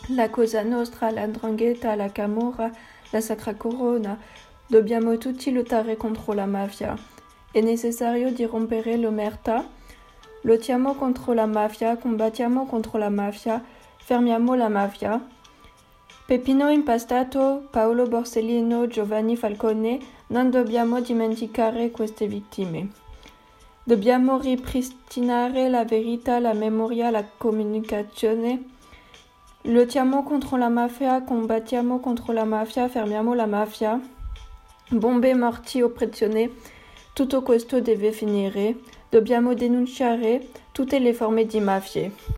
La Cosa Nostra, la 'Ndrangheta, la Camorra, la Sacra Corona. Dobbiamo tutti lottare contro la mafia. È necessario di rompere l'omertà. Lottiamo contro la mafia, combattiamo contro la mafia, fermiamo la mafia. Peppino Impastato, Paolo Borsellino, Giovanni Falcone, non dobbiamo dimenticare queste vittime. Dobbiamo ripristinare la verità, la memoria, la comunicazione. Lottiamo contro la mafia, combattiamo contro la mafia, fermiamo la mafia. Bombe, morti, oppressione. Tutto questo deve finire. Dobbiamo denunciare tutte le forme di mafie.